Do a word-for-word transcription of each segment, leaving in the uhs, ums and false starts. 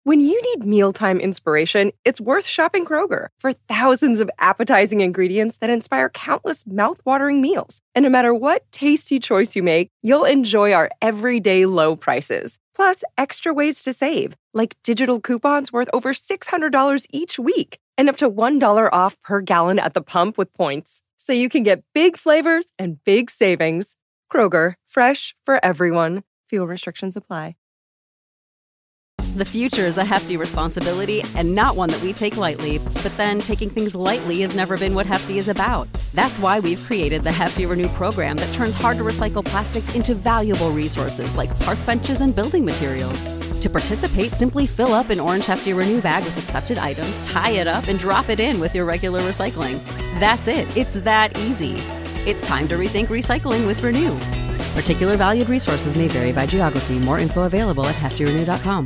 When you need mealtime inspiration, it's worth shopping Kroger for thousands of appetizing ingredients that inspire countless mouth-watering meals. And no matter what tasty choice you make, you'll enjoy our everyday low prices. Plus, extra ways to save, like digital coupons worth over six hundred dollars each week and up to one dollar off per gallon at the pump with points. So you can get big flavors and big savings. Kroger, fresh for everyone. Fuel restrictions apply. The future is a hefty responsibility and not one that we take lightly. But then taking things lightly has never been what Hefty is about. That's why we've created the Hefty Renew program that turns hard-to-recycle plastics into valuable resources like park benches and building materials. To participate, simply fill up an orange Hefty Renew bag with accepted items, tie it up, and drop it in with your regular recycling. That's it. It's that easy. It's time to rethink recycling with Renew. Particular valued resources may vary by geography. More info available at hefty renew dot com.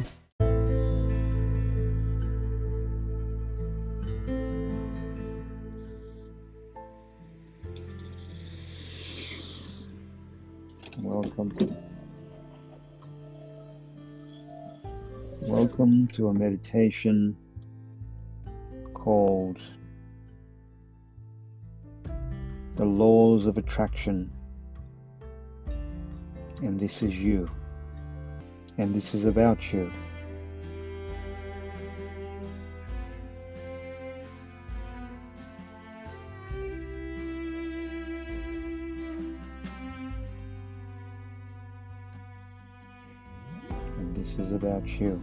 Welcome. Welcome to a meditation called The Laws of Attraction. And this is you. And this is about you. This is about you.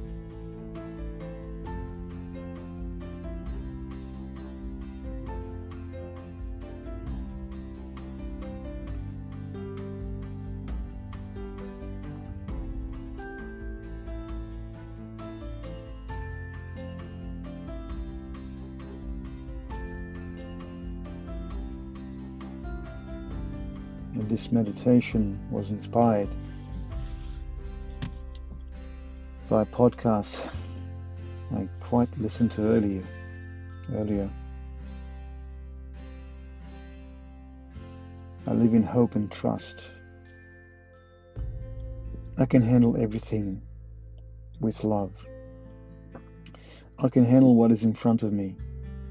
And this meditation was inspired by a podcast I quite listened to earlier. Earlier, I live in hope and trust. I can handle everything with love. I can handle what is in front of me.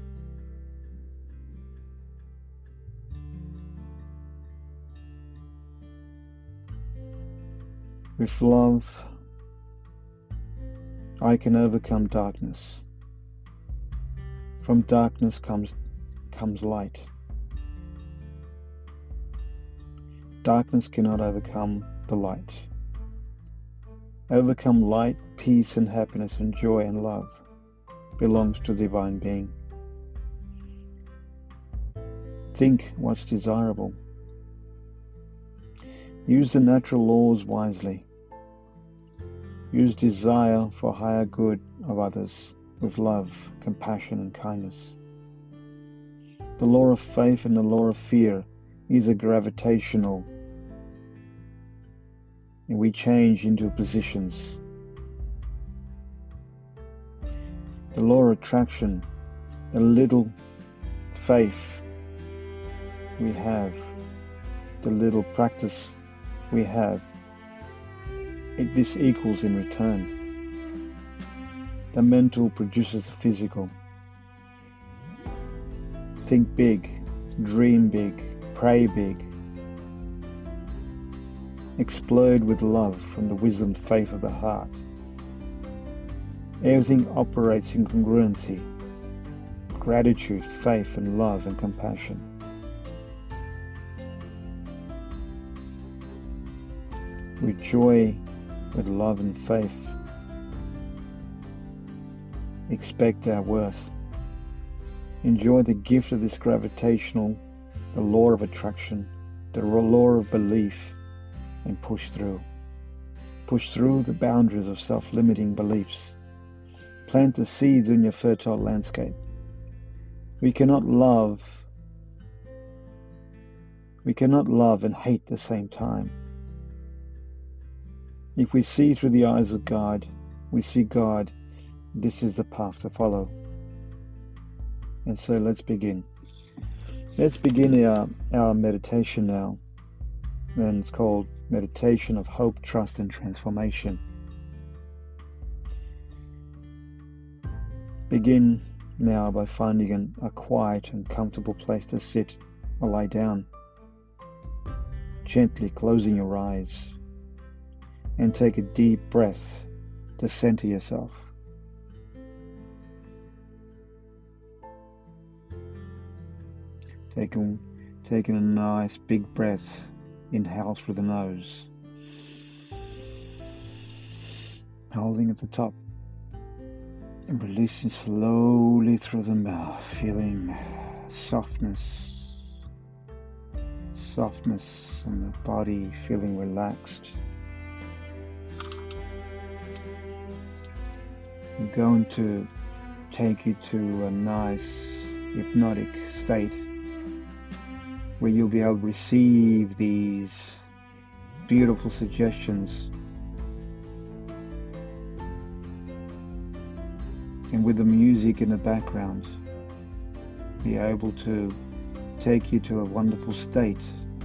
With love, I can overcome darkness. From darkness comes comes light. Darkness cannot overcome the light. Overcome light, peace and happiness and joy and love belongs to the divine being. Think what's desirable. Use the natural laws wisely. Use desire for higher good of others with love, compassion and kindness. The law of faith and the law of fear is a gravitational, and we change into positions. The law of attraction, the little faith we have, the little practice we have, It, this equals in return. The mental produces the physical. Think big, dream big, pray big. Explode with love from the wisdom faith of the heart. Everything operates in congruency, gratitude, faith and love and compassion. With joy, with love and faith, expect our worth. Enjoy the gift of this gravitational, the law of attraction, the law of belief, and push through. Push through the boundaries of self-limiting beliefs. Plant the seeds in your fertile landscape. We cannot love, we cannot love and hate at the same time. If we see through the eyes of God, we see God. This is the path to follow. And so let's begin. Let's begin our, our meditation now. And it's called Meditation of Hope, Trust and Transformation. Begin now by finding an, a quiet and comfortable place to sit or lie down. Gently closing your eyes and take a deep breath to center yourself. Taking, taking a nice big breath, inhale through the nose, holding at the top and releasing slowly through the mouth, feeling softness, softness in the body, feeling relaxed. I'm going to take you to a nice hypnotic state where you'll be able to receive these beautiful suggestions, and with the music in the background be able to take you to a wonderful state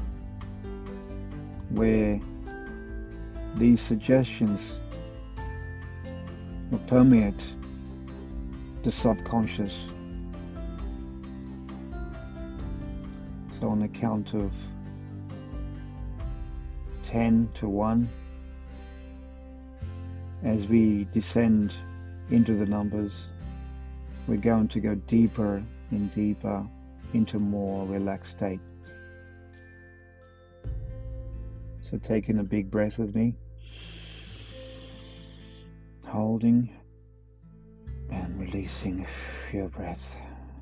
where these suggestions will permeate the subconscious. So on the count of ten to one, as we descend into the numbers, we're going to go deeper and deeper into more relaxed state. So taking a big breath with me, holding and releasing your breath.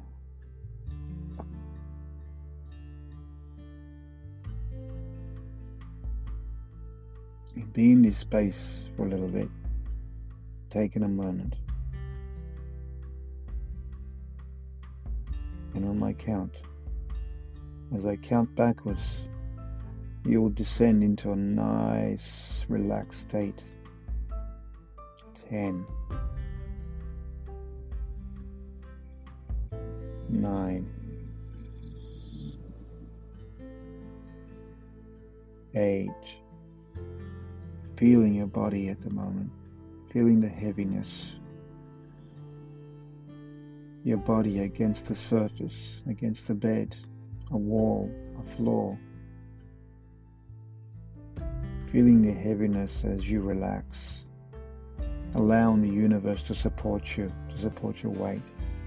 And be in this space for a little bit, taking a moment. And on my count, as I count backwards, you will descend into a nice, relaxed state. Ten, nine, eight, feeling your body at the moment, feeling the heaviness, your body against the surface, against a bed, a wall, a floor, feeling the heaviness as you relax, allowing the universe to support you, to support your weight.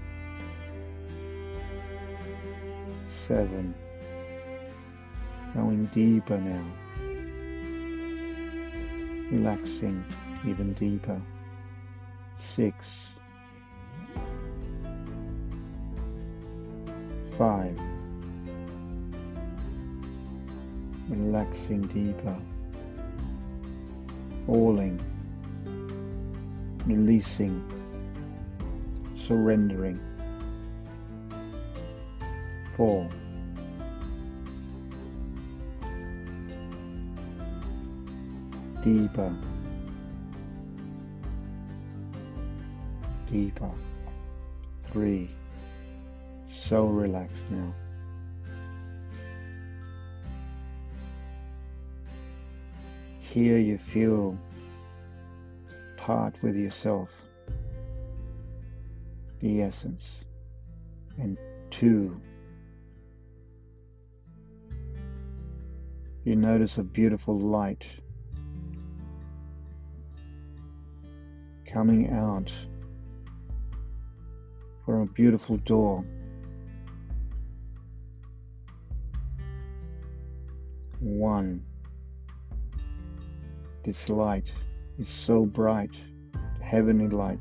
Seven, going deeper now, relaxing even deeper. Six, five, relaxing deeper, falling, releasing, surrendering. Four, deeper, deeper. Three, so relaxed now. Here you feel part with yourself, the essence. And two, you notice a beautiful light coming out from a beautiful door. One, this light is so bright, heavenly light.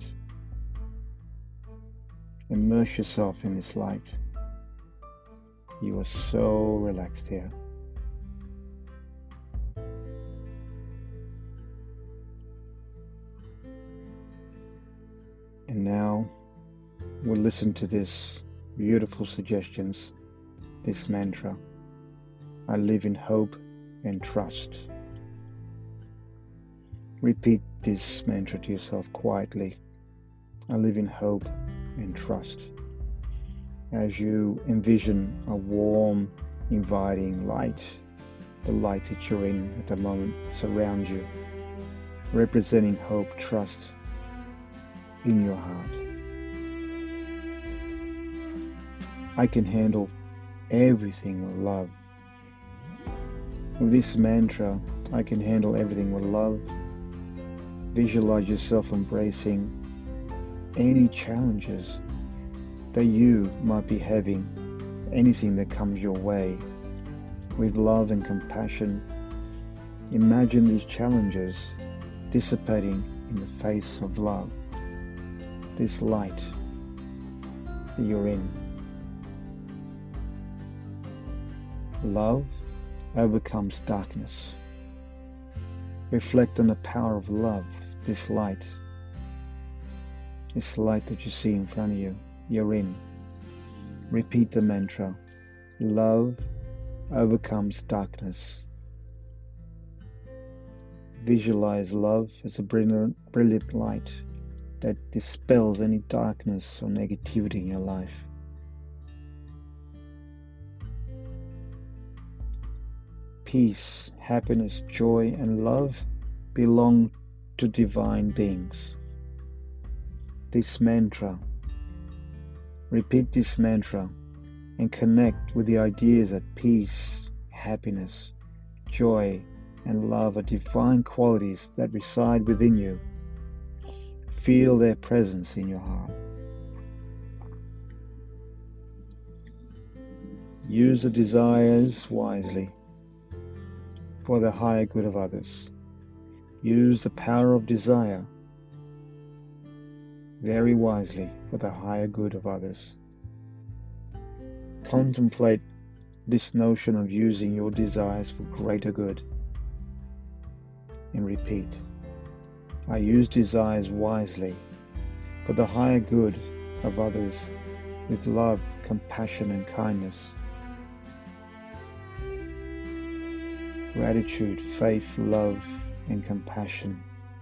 Immerse yourself in this light. You are so relaxed here. And now we'll listen to this beautiful suggestions, this mantra. I live in hope and trust. Repeat this mantra to yourself quietly. I live in hope and trust. As you envision a warm, inviting light, the light that you're in at the moment surrounds you, representing hope, trust in your heart. I can handle everything with love. With this mantra, I can handle everything with love. Visualize yourself embracing any challenges that you might be having, anything that comes your way. With love and compassion, imagine these challenges dissipating in the face of love, this light that you're in. Love overcomes darkness. Reflect on the power of love, this light, this light that you see in front of you, you're in. Repeat the mantra, love overcomes darkness. Visualize love as a brilliant, brilliant light that dispels any darkness or negativity in your life. Peace, happiness, joy, and love belong to divine beings. This mantra, repeat this mantra and connect with the ideas that peace, happiness, joy, and love are divine qualities that reside within you. Feel their presence in your heart. Use the desires wisely for the higher good of others. Use the power of desire very wisely for the higher good of others. Contemplate this notion of using your desires for greater good. And repeat, I use desires wisely for the higher good of others with love, compassion, and kindness. Gratitude, faith, love, and compassion.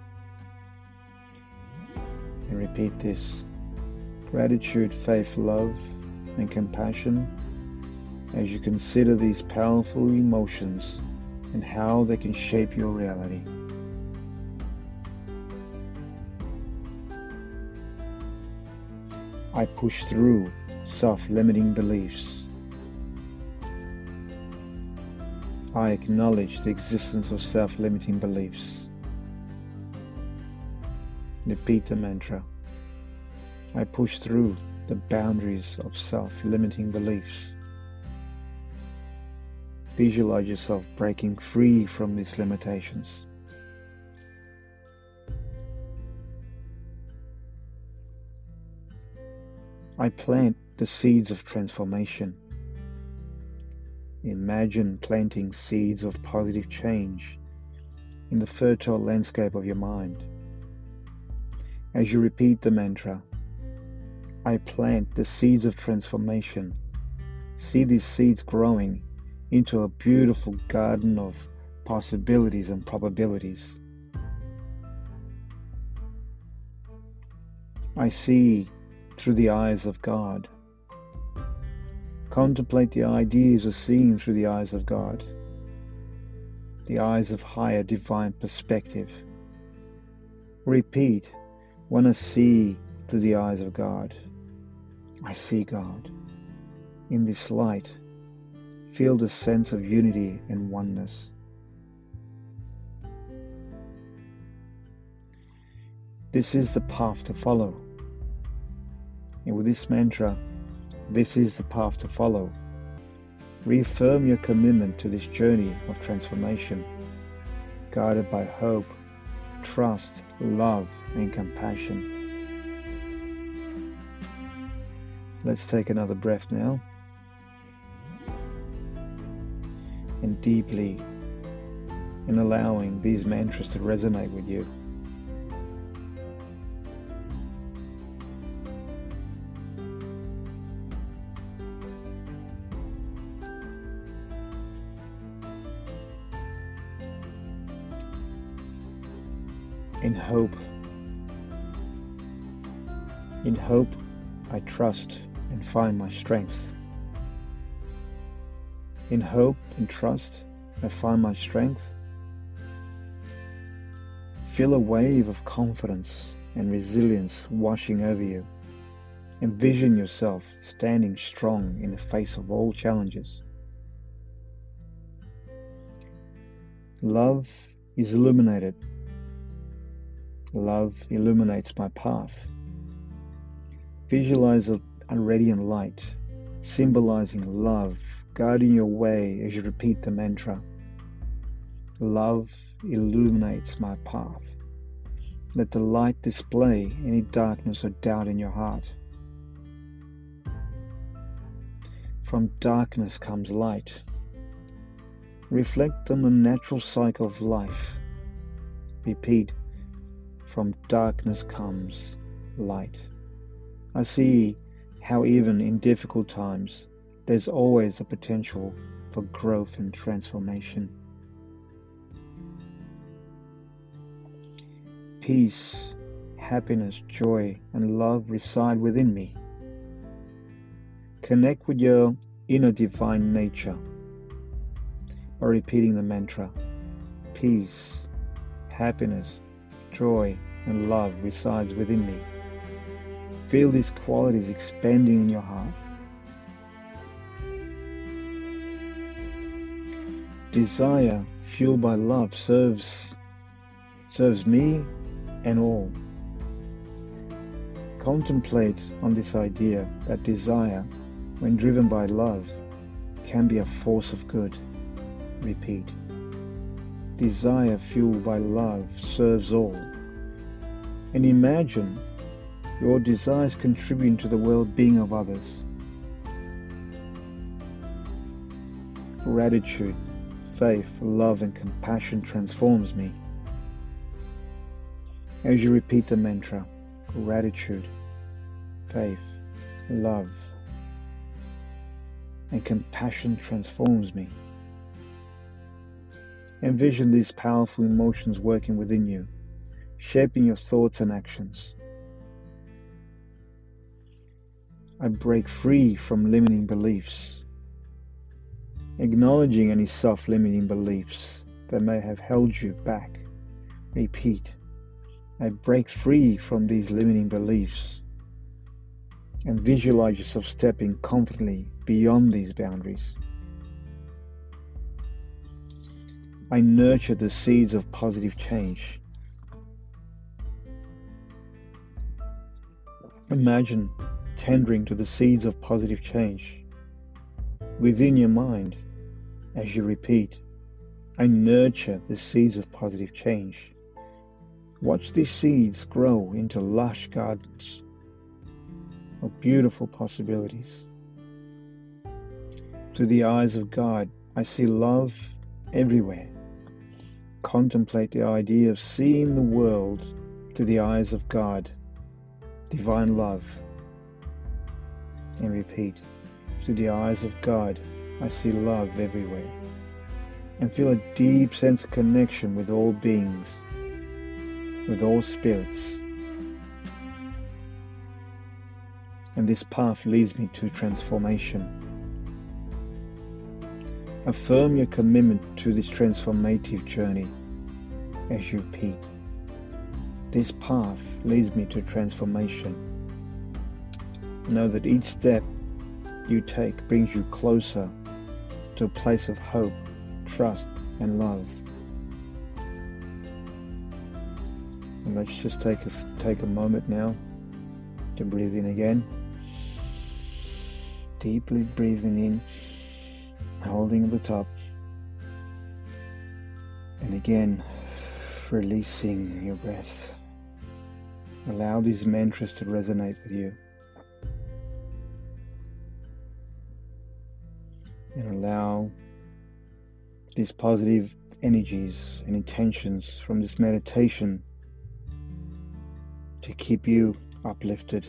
And repeat this. Gratitude, faith, love, and compassion as you consider these powerful emotions and how they can shape your reality. I push through self-limiting beliefs. I acknowledge the existence of self-limiting beliefs. Repeat the mantra. I push through the boundaries of self-limiting beliefs. Visualize yourself breaking free from these limitations. I plant the seeds of transformation. Imagine planting seeds of positive change in the fertile landscape of your mind. As you repeat the mantra, I plant the seeds of transformation. See these seeds growing into a beautiful garden of possibilities and probabilities. I see through the eyes of God. Contemplate the ideas of seeing through the eyes of God, the eyes of higher divine perspective. Repeat, when I see through the eyes of God, I see God. In this light, feel the sense of unity and oneness. This is the path to follow. And with this mantra, this is the path to follow. Reaffirm your commitment to this journey of transformation, guided by hope, trust, love, and compassion. Let's take another breath now. And deeply in allowing these mantras to resonate with you. In hope, in hope, I trust and find my strength. In hope and trust, I find my strength. Feel a wave of confidence and resilience washing over you Envision yourself standing strong in the face of all challenges. Love is illuminated. Love illuminates my path. Visualize a, a radiant light, symbolizing love, guiding your way as you repeat the mantra. Love illuminates my path. Let the light display any darkness or doubt in your heart. From darkness comes light. Reflect on the natural cycle of life. Repeat, from darkness comes light. I see how even in difficult times, there's always a potential for growth and transformation. Peace, happiness, joy, and love reside within me. Connect with your inner divine nature by repeating the mantra. Peace, happiness, joy, and love resides within me. Feel these qualities expanding in your heart. Desire fueled by love serves serves me and all. Contemplate on this idea that desire, when driven by love, can be a force of good. Repeat. Desire fueled by love serves all. And imagine your desires contributing to the well-being of others. Gratitude, faith, love, and compassion transforms me. As you repeat the mantra, gratitude, faith, love, and compassion transforms me. Envision these powerful emotions working within you, shaping your thoughts and actions. I break free from limiting beliefs, acknowledging any self-limiting beliefs that may have held you back. Repeat, I break free from these limiting beliefs, and visualize yourself stepping confidently beyond these boundaries. I nurture the seeds of positive change. Imagine tendering to the seeds of positive change within your mind as you repeat, I nurture the seeds of positive change. Watch these seeds grow into lush gardens of beautiful possibilities. To the eyes of God, I see love everywhere. Contemplate the idea of seeing the world to the eyes of God, divine love, and repeat, to the eyes of God, I see love everywhere, and feel a deep sense of connection with all beings, with all spirits. And this path leads me to transformation. Affirm your commitment to this transformative journey as you repeat. This path leads me to transformation. Know that each step you take brings you closer to a place of hope, trust, and love. And let's just take a, take a moment now to breathe in again. Deeply breathing in, holding at the top, and again releasing your breath. Allow these mantras to resonate with you, and allow these positive energies and intentions from this meditation to keep you uplifted.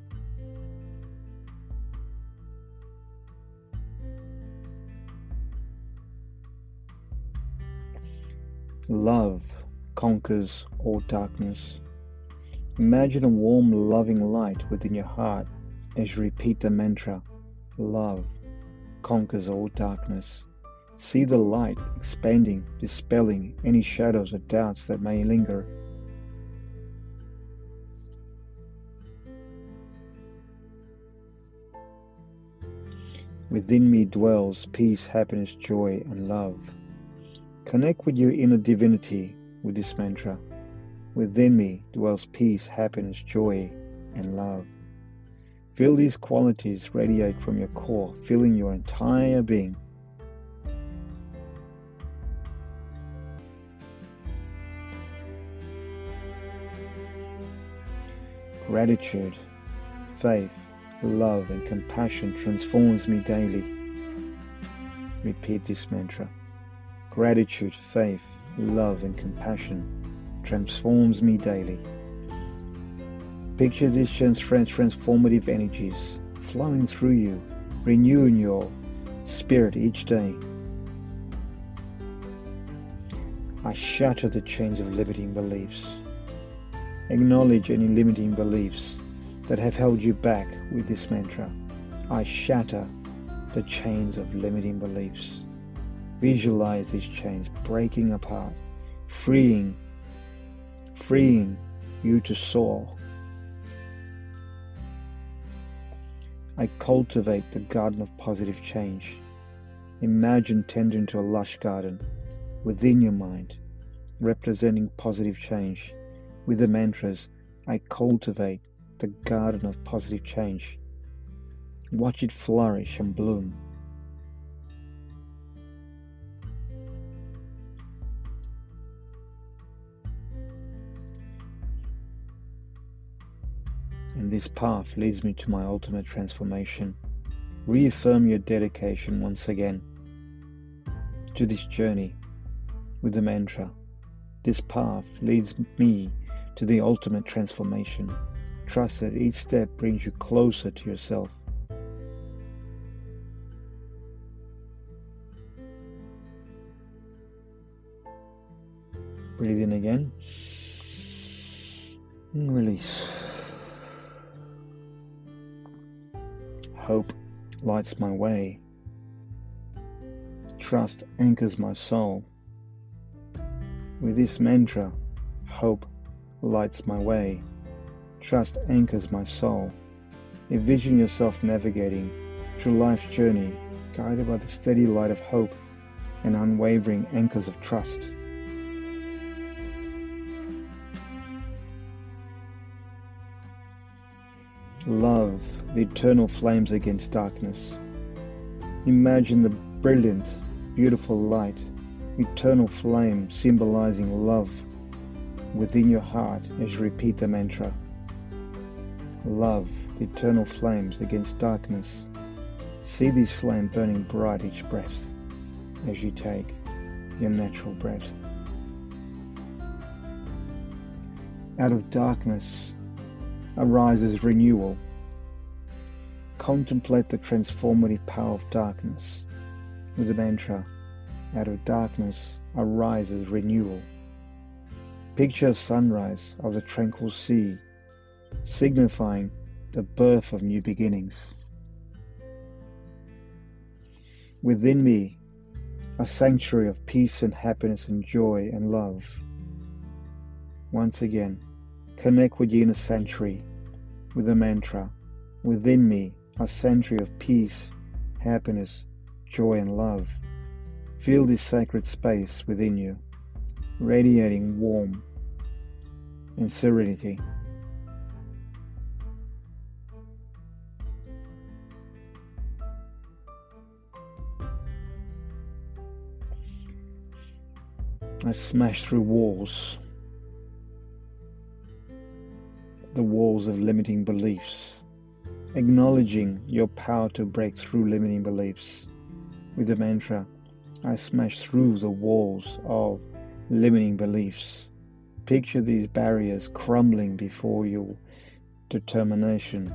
Love conquers all darkness. Imagine a warm, loving light within your heart as you repeat the mantra, love conquers all darkness. See the light expanding, dispelling any shadows or doubts that may linger. Within me dwells peace, happiness, joy, and love. Connect with your inner divinity with this mantra. Within me dwells peace, happiness, joy, and love. Feel these qualities radiate from your core, filling your entire being. Gratitude, faith, love, and compassion transforms me daily. Repeat this mantra. Gratitude, faith, love, and compassion transforms me daily. Picture these transformative energies flowing through you, renewing your spirit each day. I shatter the chains of limiting beliefs. Acknowledge any limiting beliefs that have held you back with this mantra. I shatter the chains of limiting beliefs. Visualize these chains breaking apart, freeing, freeing you to soar. I cultivate the garden of positive change. Imagine tending to a lush garden within your mind, representing positive change. With the mantras, I cultivate the garden of positive change. Watch it flourish and bloom. And this path leads me to my ultimate transformation. Reaffirm your dedication once again to this journey with the mantra. This path leads me to the ultimate transformation. Trust that each step brings you closer to yourself. Breathe in again and release. Hope lights my way. Trust anchors my soul. With this mantra, hope lights my way. Trust anchors my soul. Envision yourself navigating through life's journey, guided by the steady light of hope and unwavering anchors of trust. Love the eternal flames against darkness. Imagine the brilliant, beautiful light, eternal flame symbolizing love within your heart as you repeat the mantra. Love the eternal flames against darkness. See this flame burning bright each breath as you take your natural breath. Out of darkness arises renewal. Contemplate the transformative power of darkness with the mantra, out of darkness arises renewal. Picture a sunrise of the tranquil sea, signifying the birth of new beginnings. Within me, a sanctuary of peace and happiness and joy and love. Once again, connect with your inner sanctuary with the mantra, within me, a sanctuary of peace, happiness, joy, and love. Feel this sacred space within you, radiating warmth and serenity. I smash through walls, the walls of limiting beliefs, acknowledging your power to break through limiting beliefs. With the mantra, I smash through the walls of limiting beliefs. Picture these barriers crumbling before your determination.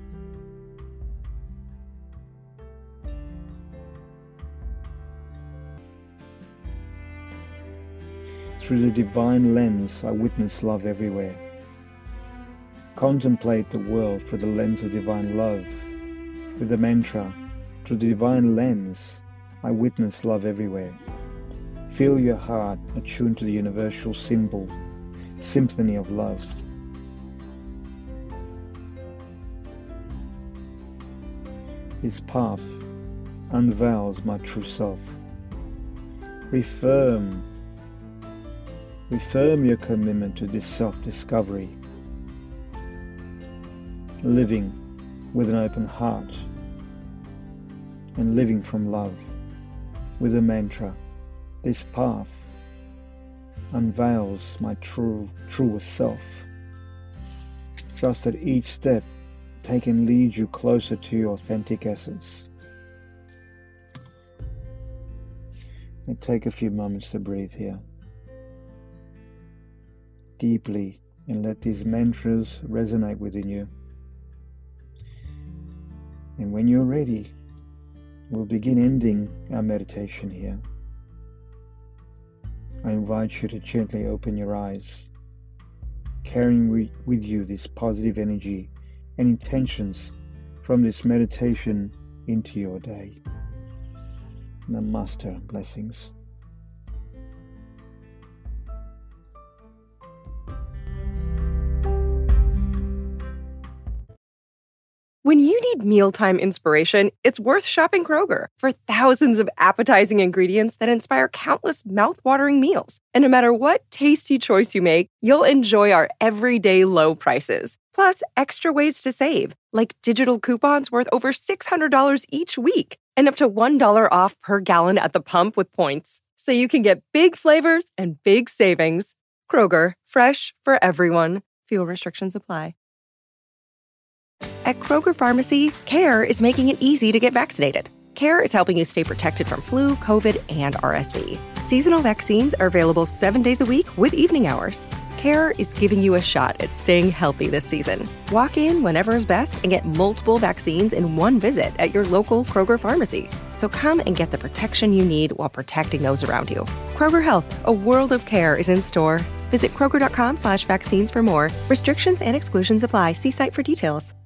Through the divine lens, I witness love everywhere. Contemplate the world through the lens of divine love. With the mantra, through the divine lens, I witness love everywhere. Feel your heart attuned to the universal symbol, symphony of love. This path unveils my true self. Reaffirm, reaffirm your commitment to this self-discovery, living with an open heart and living from love with a mantra. This path unveils my true, truest self. Trust that each step taken leads you closer to your authentic essence. And take a few moments to breathe here deeply and let these mantras resonate within you. And when you're ready, we'll begin ending our meditation here. I invite you to gently open your eyes, carrying with you this positive energy and intentions from this meditation into your day. Namaste, blessings. When you need mealtime inspiration, it's worth shopping Kroger for thousands of appetizing ingredients that inspire countless mouth-watering meals. And no matter what tasty choice you make, you'll enjoy our everyday low prices. Plus, extra ways to save, like digital coupons worth over six hundred dollars each week and up to one dollar off per gallon at the pump with points. So you can get big flavors and big savings. Kroger, fresh for everyone. Fuel restrictions apply. At Kroger Pharmacy, CARE is making it easy to get vaccinated. CARE is helping you stay protected from flu, COVID, and R S V. Seasonal vaccines are available seven days a week with evening hours. CARE is giving you a shot at staying healthy this season. Walk in whenever is best and get multiple vaccines in one visit at your local Kroger Pharmacy. So come and get the protection you need while protecting those around you. Kroger Health, a world of care, is in store. Visit Kroger.com slash vaccines for more. Restrictions and exclusions apply. See site for details.